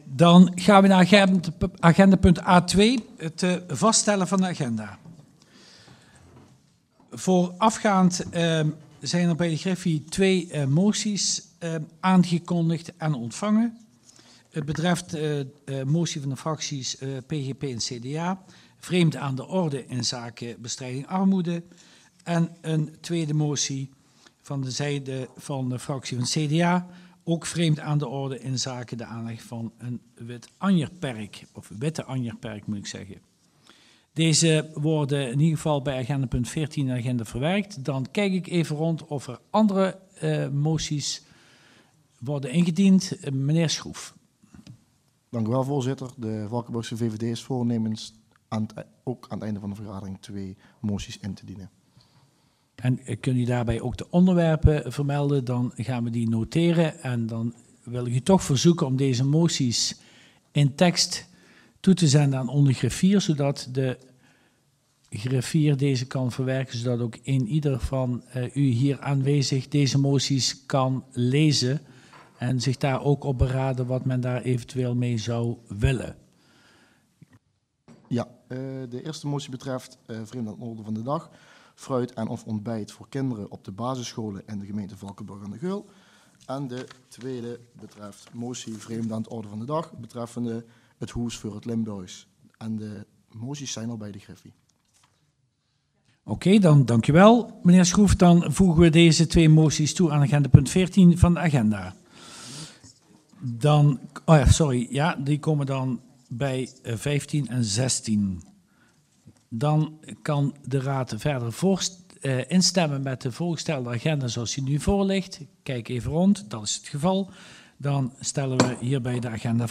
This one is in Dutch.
Dan gaan we naar agendapunt A2, het vaststellen van de agenda. Voorafgaand zijn er bij de Griffie 2 moties aangekondigd en ontvangen. Het betreft motie van de fracties PGP en CDA, vreemd aan de orde in zaken bestrijding armoede. En een tweede motie van de zijde van de fractie van CDA, ook vreemd aan de orde in zaken de aanleg van een wit anjerperk, of witte anjerperk moet ik zeggen. Deze worden in ieder geval bij agendapunt 14 in de agenda verwerkt. Dan kijk ik even rond of er andere moties worden ingediend. Meneer Schroef. Dank u wel, voorzitter. De Valkenburgse VVD is voornemens ook aan het einde van de vergadering 2 moties in te dienen. En kun je daarbij ook de onderwerpen vermelden, dan gaan we die noteren. En dan wil ik u toch verzoeken om deze moties in tekst toe te zenden aan onder griffier, zodat de griffier deze kan verwerken, zodat ook ieder van u hier aanwezig deze moties kan lezen en zich daar ook op beraden wat men daar eventueel mee zou willen. Ja, de eerste motie betreft vreemd aan de orde van de dag. Fruit en of ontbijt voor kinderen op de basisscholen in de gemeente Valkenburg aan de Geul. En de tweede betreft motie vreemd aan de orde van de dag betreffende het hoes voor het Limburgs. En de moties zijn al bij de Griffie. Oké, dan dank u wel, meneer Schroef. Dan voegen we deze 2 moties toe aan agendapunt 14 van de agenda. Dan, die komen dan bij 15 en 16. Dan kan de Raad verder instemmen met de voorgestelde agenda zoals die nu voor ligt. Kijk even rond, dat is het geval. Dan stellen we hierbij de agenda